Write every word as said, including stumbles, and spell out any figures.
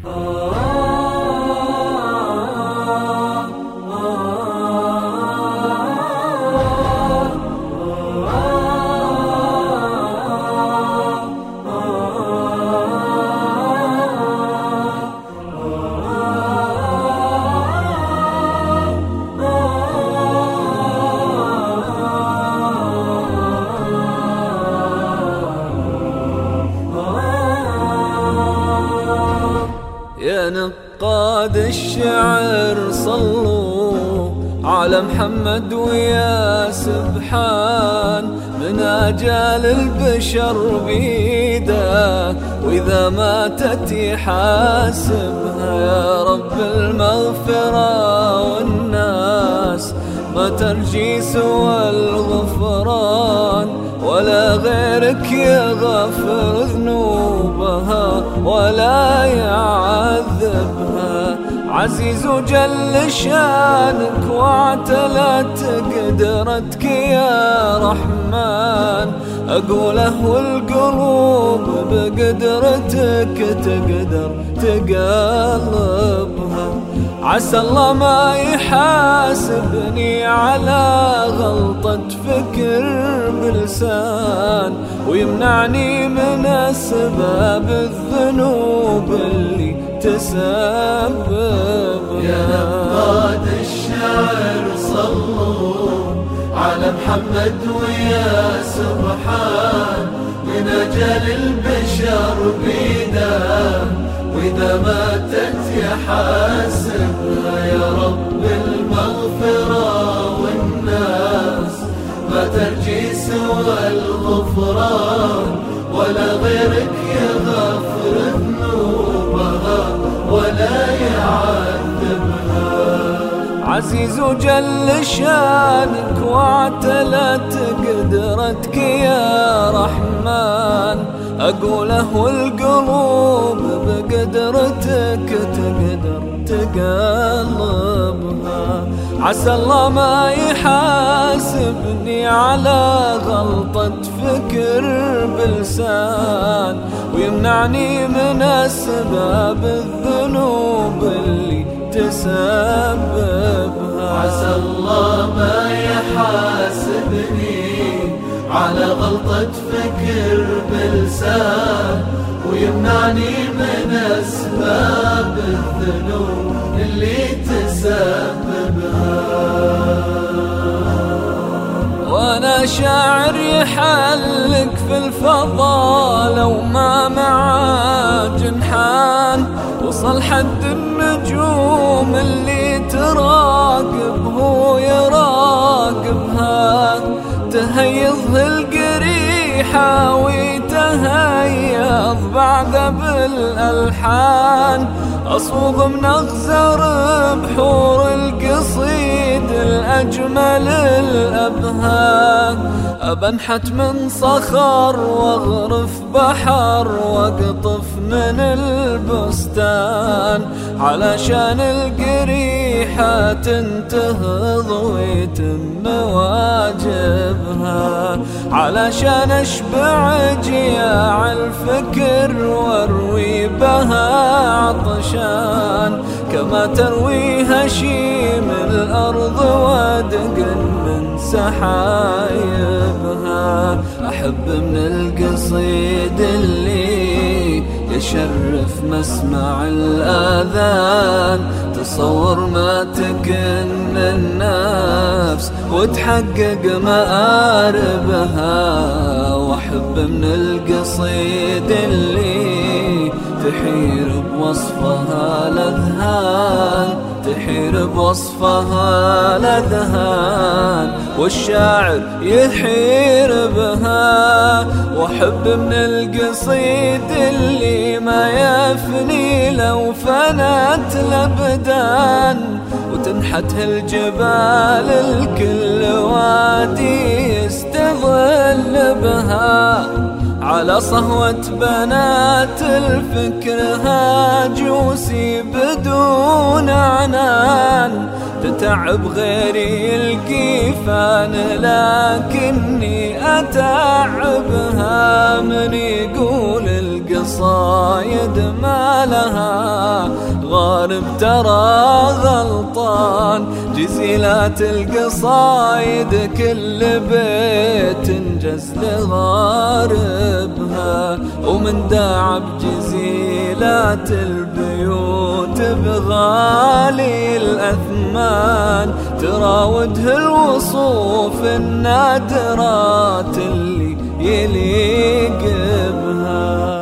يا نقاد الشعر صلوا على محمد ويا سبحان، من آجال البشر بيده وإذا ماتت يحاسبها. يا رب المغفرة والناس ما ترجي سوى الغفران، ولا غيرك يغفر ذنوبها ولا يعذبها. عزيز جل شانك واعتلت قدرتك يا رحمن، أقوله والقلوب بقدرتك تقدر تقلبها. عسى الله ما يحاسبني على غلطة فكر بلسان، ويمنعني من أسباب الذنوب اللي تسببها. يا نقاد الشعر صلوا على محمد ويا سبحان، من أجل البشر بيده وإذا ماتت يحاسبها. يا رب المغفرة والناس ما ترجي سوى الغفران، ولا غيرك يغفر ذنوبها ولا يعذبها. عزيز جل شانك واعتلت قدرتك يا رحمن، أقوله والقلوب بقدرتك تقدر تقلبها. عسى الله ما يحاسبني على غلطة فكر بلسان، ويمنعني من أسباب الذنوب اللي تسببها. عسى الله ما يحاسبني على غلطة فكر بلسان، ويمنعني من أسباب الذنوب اللي تسببها. وانا شاعر يحلق في الفضاء لو ما معاه جنحان، وصل حد النجوم اللي تراقب هو يراقبها. تهيض القريحة ويتهيض بعد بالألحان، أصوغ من أغزر بحور القصيد الأجمل الأبهان. أبنحت من صخر واغرف بحر واقطف من البستان، علشان القريحة تنتهض ويتم واجبها. علشان أشبع جياع الفكر واروي بها عطشان، كما تروي هشيم الأرض ودق من سحايبها. أحب من القصيد اللي يشرف مسمع الآذان، تصور ما تكن النفس وتحقق مآربها. وأحب من القصيد اللي تحير بوصفها الأذهان، تحير بوصفها الأذهان، والشاعر يحير بها. وأحب من القصيد اللي ما يفني لو فنت الأبدان، وتنحت الجبال الكل وادي يستظل بها. على صهوة بنات الفكر هاجوسي بدون عنان، تتعب غيري القيفان لكني أتعبها. من يقول القصة القصايد ما لها غارب ترى غلطان. جزيلات القصايد كل بيت انجز لغاربها، ومن داع بجزيلات البيوت بغالي الأثمان تراوده الوصوف النادرات اللي يليق بها.